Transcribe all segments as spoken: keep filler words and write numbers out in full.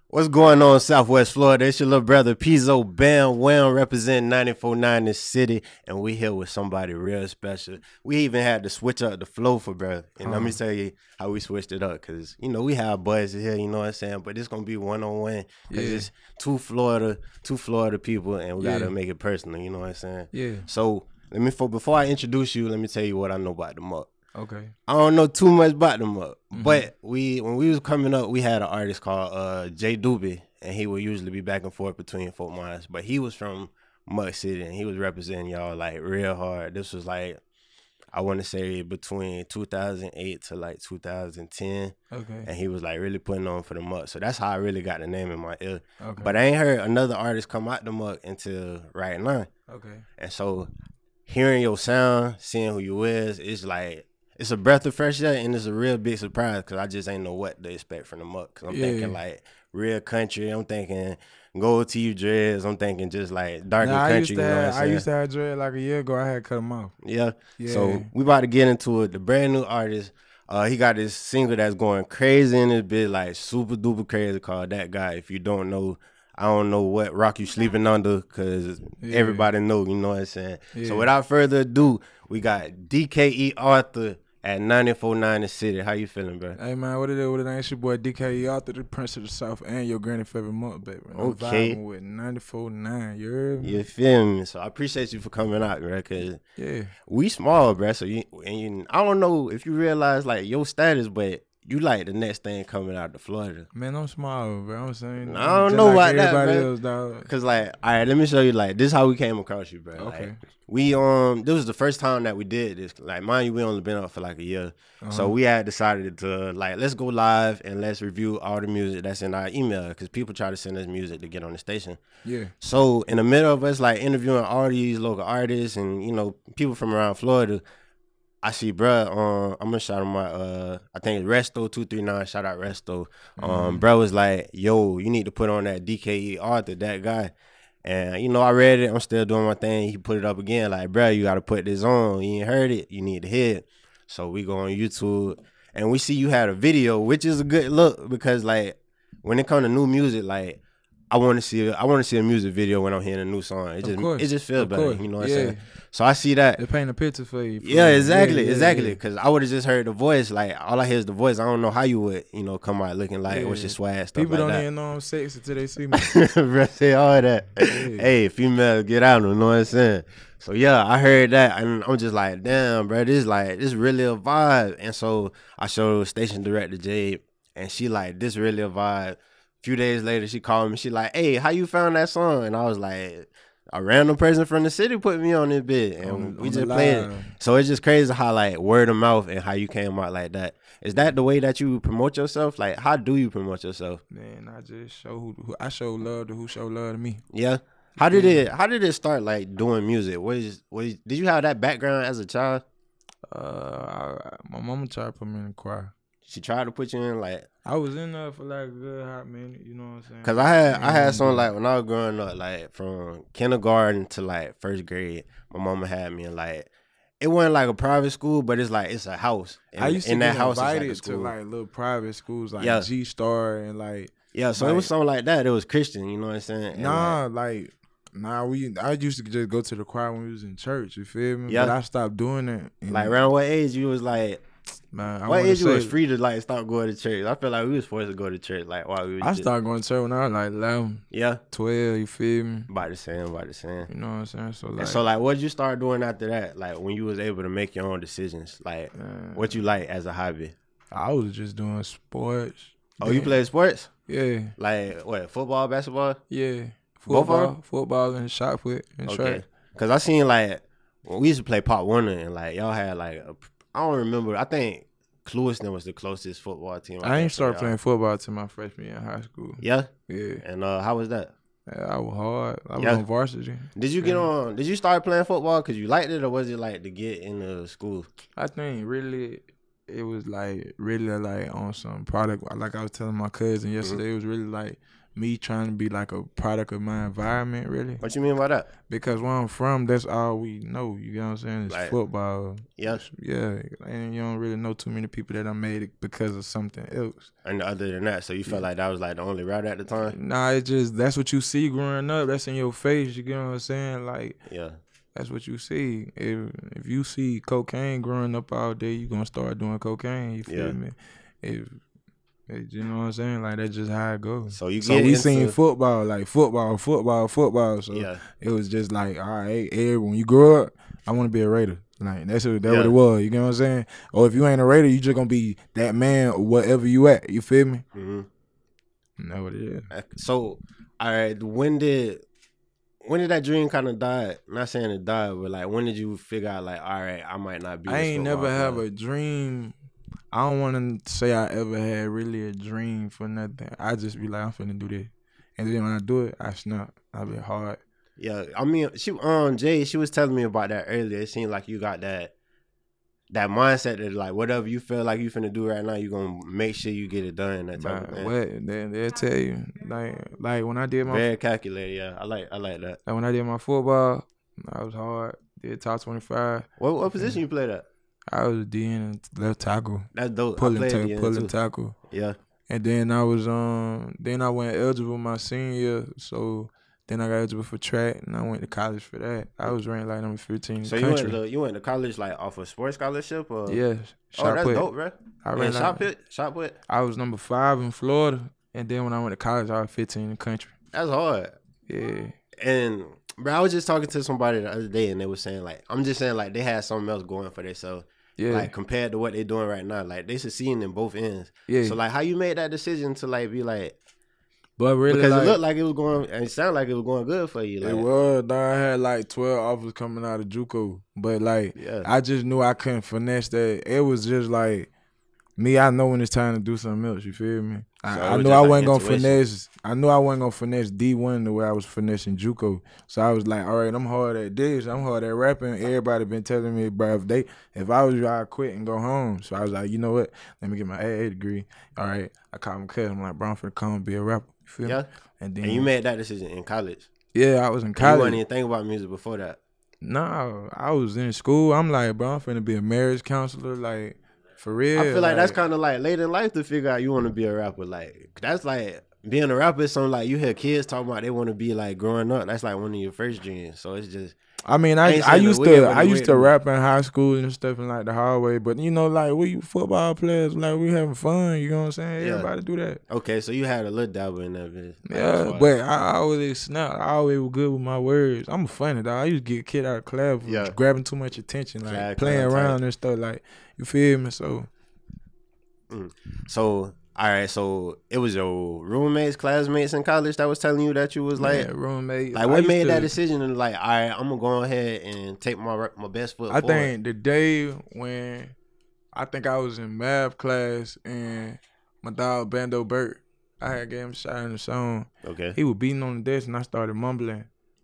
What's going on, Southwest Florida? It's your little brother Pizzo Bam Wham representing ninety-four point nine this city, and we here with somebody real special. We even had to switch up the flow for brother, and uh-huh. let me tell you how we switched it up, because you know we have boys here, you know what I'm saying, but it's gonna be one on one because yeah. it's two Florida, two Florida people, and we yeah. gotta make it personal, you know what I'm saying? Yeah. So let me for before I introduce you, let me tell you what I know about the Muck. Okay. I don't know too much about them up, mm-hmm. but we when we was coming up, we had an artist called uh, Jay Doobie, and he would usually be back and forth between Fort Myers, but he was from Muck City, and he was representing y'all like real hard. This was like, I want to say between two thousand eight to like two thousand ten, okay, and he was like really putting on for the Muck. So that's how I really got the name in my ear. Okay. But I ain't heard another artist come out the Muck until right now. Okay. And so hearing your sound, seeing who you is, it's like, it's a breath of fresh air, and it's a real big surprise because I just ain't know what to expect from the Muck. Cause I'm yeah. thinking like real country. I'm thinking gold teeth dreads. I'm thinking just like darker nah, country. I used, to you know have, what I'm saying? I used to have dread like a year ago. I had cut them off. Yeah. yeah. So we about to get into it. The brand new artist. Uh, he got this single that's going crazy in this bit, like super duper crazy, called That Guy. If you don't know, I don't know what rock you sleeping under, because yeah. everybody know, you know what I'm saying? Yeah. So without further ado, we got D K E Arthur at ninety-four point nine the city. How you feeling, bro? Hey, man, what it is? What it ain't? It's your boy D K E Arthur, the Prince of the South, and your granny favorite month, baby. I'm okay. vibing with ninety-four point nine, you heard me? You feel me? So I appreciate you for coming out, bro, because yeah. we small, bro. So you, and you, I don't know if you realize, like, your status, but you like the next thing coming out of Florida. Man, I'm small, bro. I'm saying. I don't know like about everybody that, bro. else, dog. Cause like, all right, let me show you. Like, this is how we came across you, bro. Okay. Like, we um, this was the first time that we did this. Like, mind you, we only been up for like a year, uh-huh. so we had decided to like, let's go live and let's review all the music that's in our email, because people try to send us music to get on the station. Yeah. So in the middle of us like interviewing all these local artists and you know people from around Florida, I see, bruh, um, I'm gonna shout him out. Uh, I think it's Resto two three nine. Shout out Resto. Um, mm-hmm. Bro was like, "Yo, you need to put on that D K E Arthur, That Guy." And you know, I read it. I'm still doing my thing. He put it up again, like, "Bruh, you gotta put this on. You ain't heard it. You need to hear it." So we go on YouTube, and we see you had a video, which is a good look, because like when it comes to new music, like, I want to see I want to see a music video when I'm hearing a new song. It just it just feels better, you know what yeah. I'm saying? So I see that. They paint a picture for you. For yeah, exactly, yeah, exactly. Yeah. Because I would have just heard the voice. Like, all I hear is the voice. I don't know how you would, you know, come out looking like, yeah. what's your swag, stuff People like don't that. even know I'm sexy until they see me. Bro, say all that. Yeah. Hey, female, get out, you know what I'm saying? So yeah, I heard that, and I'm just like, damn, bro, this like this really a vibe. And so I showed station director Jade, and she like, this really a vibe. Few days later, she called me. She like, "Hey, how you found that song?" And I was like, "A random person from the city put me on this bit, and on, we on just played it." So it's just crazy how like word of mouth and how you came out like that. Is that the way that you promote yourself? Like, how do you promote yourself? Man, I just show who, who I show love to who show love to me. Yeah. How did it? How did it start? Like doing music? What is? What is, did you have that background as a child? Uh, I, my mama tried to put me in the choir. She tried to put you in, like, I was in there for like a good hot minute, you know what I'm saying? Cause I had I had some like when I was growing up, like from kindergarten to like first grade, my mama had me in like, it wasn't like a private school, but it's like it's a house. And I used to in get that house invited like to like little private schools like yeah. G Star and like yeah, so like, it was something like that. It was Christian, you know what I'm saying? And nah, like, like nah, we I used to just go to the choir when we was in church. You feel me? Yeah. But I stopped doing it. Like around what age you was like? Man, I what age say, you was free to like stop going to church? I feel like we was forced to go to church like while we was I just, started going to church when I was like eleven. Yeah. twelve, you feel me? About the same, about the same. You know what I'm saying? So like, and so like what did you start doing after that? Like when you was able to make your own decisions? Like man, what you like as a hobby? I was just doing sports. Oh, then, you played sports? Yeah. Like what, football, basketball? Yeah. Football, Both of them? football and shot put and okay. track. Cause I seen like when we used to play Pop Warner and like y'all had like a, I don't remember. I think Clewiston was the closest football team. I, I ain't started playing football till my freshman year in high school. Yeah, yeah. And uh, how was that? Yeah, I was hard. I was yeah. on varsity. Did you get yeah. on? Did you start playing football because you liked it, or was it like to get into school? I think really it was like really like on some product. Like I was telling my cousin yesterday, mm-hmm. it was really like me trying to be like a product of my environment, really. What you mean by that? Because where I'm from, that's all we know. You know what I'm saying? It's like, football. Yes. Yeah. And you don't really know too many people that I made it because of something else. And other than that, so you felt yeah. like that was like the only route at the time? Nah, it's just, that's what you see growing up. That's in your face. You get what I'm saying? Like, yeah. That's what you see. If if you see cocaine growing up all day, you gonna start doing cocaine. You feel yeah. me? If you know what I'm saying? Like that's just how it goes. So you so get we into... seen football, like football, football, football. So yeah. it was just like, all right, hey, when you grow up, I want to be a Raider. Like that's what that yeah. what it was. You know what I'm saying? Or if you ain't a Raider, you just gonna be that man wherever you at. You feel me? Mm-hmm. That's what it is. So, all right, when did when did that dream kind of die? Not saying it died, but like when did you figure out like, all right, I might not be. I ain't never have a dream. I don't want to say I ever had really a dream for nothing. I just be like, I'm finna do this, and then when I do it, I snap. I be hard. Yeah, I mean, she um Jay, she was telling me about that earlier. It seemed like you got that that mindset that like whatever you feel like you finna do right now, you gonna make sure you get it done. That type of thing. What they they'll tell you like like when I did my very calculated. Yeah, I like I like that. Like when I did my football, I was hard. Did top twenty-five. What what position you played at? I was D N left tackle. That's dope. Pulling, ta- pulling tackle. Yeah. And then I was um then I went eligible my senior year, so then I got eligible for track and I went to college for that. I was ranked like number fifteen in so the you country. went to you went to college like off a sports scholarship or yeah. Oh, that's put. dope, bro. I ran shot put, shot put. I was number five in Florida, and then when I went to college, I was fifteen in the country. That's hard. Yeah. And bro, I was just talking to somebody the other day, and they were saying like, I'm just saying like they had something else going for themselves. Yeah. Like compared to what they're doing right now, like they succeeding in both ends. Yeah. So like, how you made that decision to like be like, but really, because like, it looked like it was going, and it sounded like it was going good for you. Like, it was. Dog, I had like twelve offers coming out of JUCO, but like, yeah. I just knew I couldn't finesse that. It was just like me. I know when it's time to do something else. You feel me? So I, I knew I wasn't like gonna finesse. I knew I wasn't gonna finesse D one the way I was finessing JUCO. So I was like, all right, I'm hard at this. I'm hard at rapping. Everybody been telling me, bro, if they, if I was you, I'd quit and go home. So I was like, you know what? Let me get my A A degree. All right. I called my cousin. I'm like, bro, I'm finna come and be a rapper. You feel yeah. me? And then and you made that decision in college. Yeah, I was in college. You wasn't even thinking about music before that. No, I was in school. I'm like, bro, I'm finna be a marriage counselor. Like. For real, I feel like, like that's kind of like late in life to figure out you want to be a rapper. Like that's like being a rapper is something like you hear kids talking about they want to be like growing up. That's like one of your first dreams. So it's just. I mean, I I, I used to I used to rap in high school and stuff in like the hallway, but you know, like we football players, like we having fun. You know what I'm saying? Yeah. Everybody do that. Okay, so you had a little dabble in that. Like, yeah, but I always snap. I always was good with my words. I'm a funny dog. I used to get a kid out of class for yeah. grabbing too much attention, like yeah, playing around and stuff. Like you feel me? So. Mm. So all right, so it was your roommates, classmates in college that was telling you that you was like yeah, roommate. Like what made to, that decision and like, all right, I'm gonna go ahead and take my my best foot I forward. think the day when I think I was in math class and my dog Bando Burt, I had gave him a shot in the song. Okay. He was beating on the desk and I started mumbling.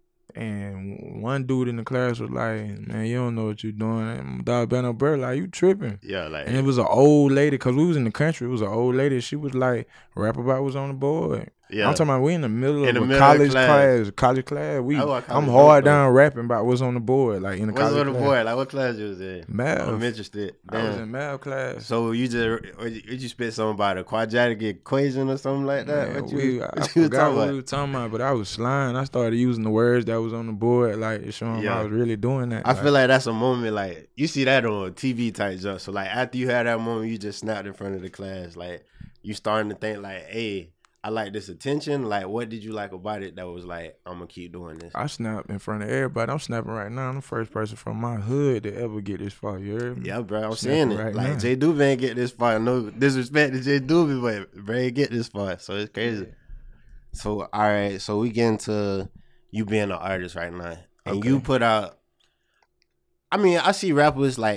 And one dude in the class was like, man, you don't know what you're doing. And my dog Bando Burt, like, you tripping. Yeah, like. And it was an old lady, because we was in the country. It was an old lady. She was like, rap about was on the board. Yeah. I'm talking about we in the middle in of the a college class. class. College class. We, college I'm hard down rapping about what's on the board. Like in the what's college on the class. board? Like what class you was in? Math. I'm interested. Damn. I was in math class. So you just, did you spit something about a quadratic equation or something like that? Man, what you, we, what I you forgot what about? we were talking about, but I was slime. I started using the words that was on the board, like showing yeah. I was really doing that. I like, feel like that's a moment, like, you see that on T V type stuff. So, like, after you had that moment, you just snapped in front of the class. Like, you starting to think, like, hey, I like this attention. Like, what did you like about it that was like, I'm going to keep doing this? I snapped in front of everybody. I'm snapping right now. I'm the first person from my hood to ever get this far. You heard me? Yeah, bro. I'm saying it. Right like, now. J Doobie ain't get this far. No disrespect to J Doobie, but bro ain't get this far. So, it's crazy. Yeah. So, all right. So, we get into you being an artist right now. And okay. you put out, I mean, I see rappers like,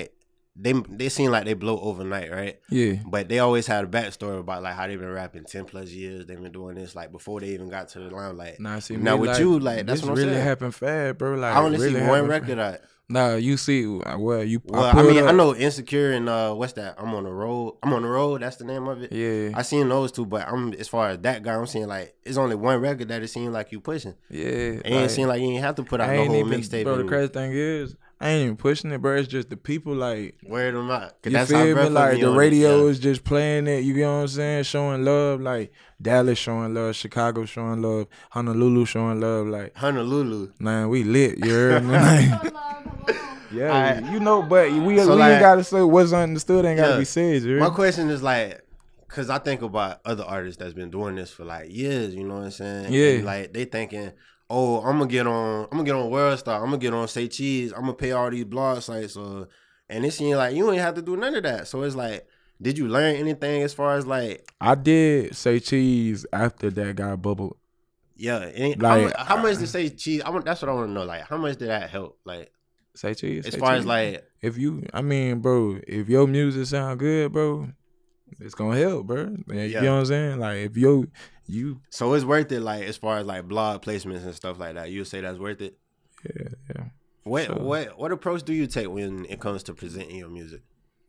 they they seem like they blow overnight, right? Yeah. But they always had a backstory about like how they've been rapping ten plus years. They've been doing this like before they even got to the limelight. Nah, see, now me, with like, you, like that's this what I'm really saying. happened fast, bro. Like I only really see one happened record. fast. I, Nah, you see, well, you. well, I, I mean, up. I know Insecure and uh, what's that? I'm on the road. I'm on the road. That's the name of it. Yeah. I seen those two, but I'm as far as that guy, I'm seeing like it's only one record that it seemed like you pushing. Yeah. It ain't like, seem like you ain't have to put out I the ain't whole even, mixtape. bro. The and crazy thing is, I ain't even pushing it, bro. It's just the people like wear them out. You that's feel how me? Breath Like me the on radio it, yeah. is just playing it. You get what I'm saying? Showing love, like Dallas showing love, Chicago showing love, Honolulu showing love. Like Honolulu. man, we lit. You heard me? Like, yeah, Right. you know. But we So, we like, ain't gotta say what's understood. Ain't gotta yeah. be said. You heard My me? question is like, cause I think about other artists that's been doing this for like years. You know what I'm saying? Yeah. And, like they thinking, oh, I'm gonna get on, I'm gonna get on World Star. I'm gonna get on Say Cheese. I'm gonna pay all these blog sites. Or, and it seems like you ain't have to do none of that. So it's like, did you learn anything as far as like? I did Say Cheese after that got bubbled. Yeah. It, Like, how, how much did Say Cheese? I want, that's what I want to know. Like, how much did that help? Like, Say Cheese. as Say far cheese. as like, if you, I mean, bro, if your music sound good, bro, it's gonna help, bro. You Yeah. know what I'm saying? Like if yo, you, so it's worth it. Like as far as like blog placements and stuff like that, you say that's worth it. yeah, yeah. What So- what what approach do you take when it comes to presenting your music?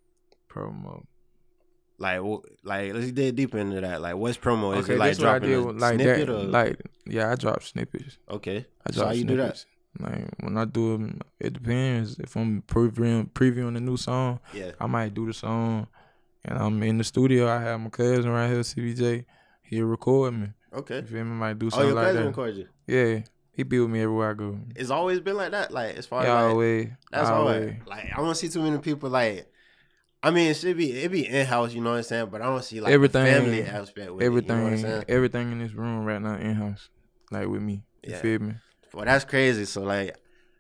Promo. Like wh- like let's dig deeper into that. Like what's promo? Is Okay, it like that's what I dropping did. a with- Like snippet that, or like yeah, I drop snippets. okay? I So drop how you do that? snippets. Like when I do them, it depends. If I'm previewing previewing a new song, Yeah. I might do the song, and I'm in the studio. I have my cousin right here, C B J. He'll record me. Okay. You feel me? Might do Oh, something your like cousin that. record you. Yeah, he be with me everywhere I go. It's always been like that. Like as far as Yeah, like, always. that's always. hard. Like I don't see too many people like. I mean, it should be it be in house, you know what I'm saying. But I don't see like Everything- the family aspect with Everything, it. You know what I'm saying? everything in this room right now in house, like with me. You Yeah. feel me? Well, that's crazy. So like,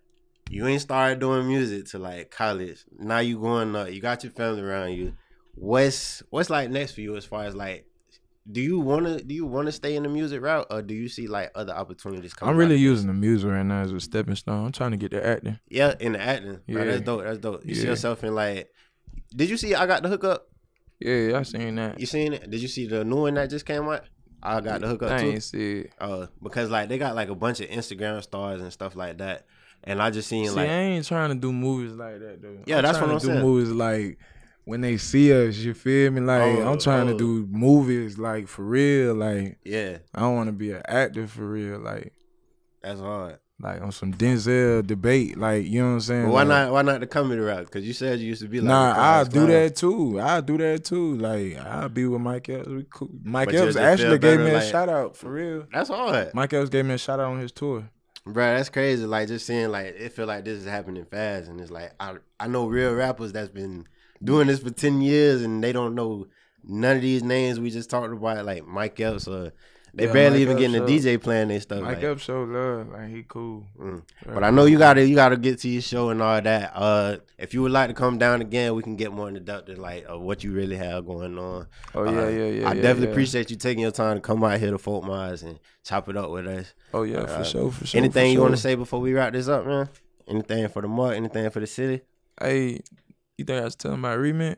you ain't started doing music till like college. Now you going up. You got your family around you. What's what's like next for you as far as like, do you wanna do you wanna stay in the music route or do you see like other opportunities coming? I'm really out? using the music right now as a stepping stone. I'm trying to get the acting. yeah in the acting. Yeah, Yeah. that's dope. That's dope. You see Yeah. yourself in like. Did you see I Got the Hookup? Yeah, I seen that. You seen it? Did you see the new one that just came out? I Got the Hookup I too. ain't see it. Uh, because like they got like a bunch of Instagram stars and stuff like that, and I just seen See, like I ain't trying to do movies like that though. Yeah, I'm that's trying what to I'm do saying. movies like when they see us. You feel me? Like Oh, I'm trying oh. to do movies like for real. Like yeah, I don't want to be an actor for real. Like that's hard. like on some Denzel debate. Like you know what I'm saying? But why Like, not? Why not the comedy route? Because you said you used to be like. Nah, a I class do clown. that too. I do that too. Like I'll be with Mike Epps. We cool. Mike But you'll Epps just actually feel gave better, me a like- shout out for real. That's hard, Mike Epps gave me a shout out on his tour. bro. That's crazy. Like just seeing like it feel like this is happening fast, and it's like I I know real rappers that's been doing this for ten years, and they don't know none of these names we just talked about, like Mike Epps or. They Yeah, barely Mike even Epps getting the show- D J playing their stuff. Mike like, Epps show love. Like he cool. mm. Very But I know you cool. gotta you gotta get to your show and all that. Uh, if you would like to come down again, we can get more into depth like of what you really have going on. Oh yeah, Uh, yeah, yeah. I yeah, definitely yeah. appreciate you taking your time to come out here to Fort Myers and chop it up with us. Oh yeah, Uh, for sure, for sure. Anything for you sure. want to say before we wrap this up, man? Anything for the mark? Anything for the city? Hey, you think I was telling my remit?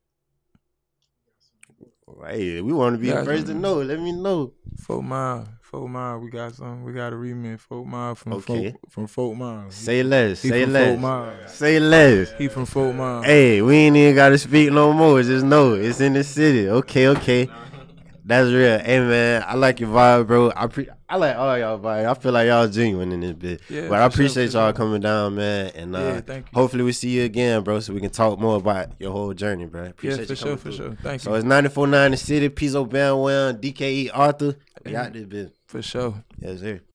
Hey, we want to be Yeah, the first to mm. know. Let me know. Fort Mile, Fort Mile. We got some. We got a remit. Fort Mile from Okay. Fort, from Fort Mile. Say less. he Say from less. Fort Mile. Say less. He from Fort Mile. Hey, we ain't even gotta speak no more. Just know it's in the city. Okay, okay. That's real. Hey man, I like your vibe, bro. I pre- I like all y'all vibe. I feel like y'all genuine in this bit. Yeah, but I for sure, appreciate for y'all sure. coming down, man. And uh, Yeah, thank you. hopefully we see you again, bro, so we can talk more about your whole journey, bro. Yeah, Appreciate for you sure, coming for through. sure. Thank So you. it's ninety-four point nine the city, Pizzo Bandwell, D K E Arthur. We out this bitch. For sure. Yes, sir.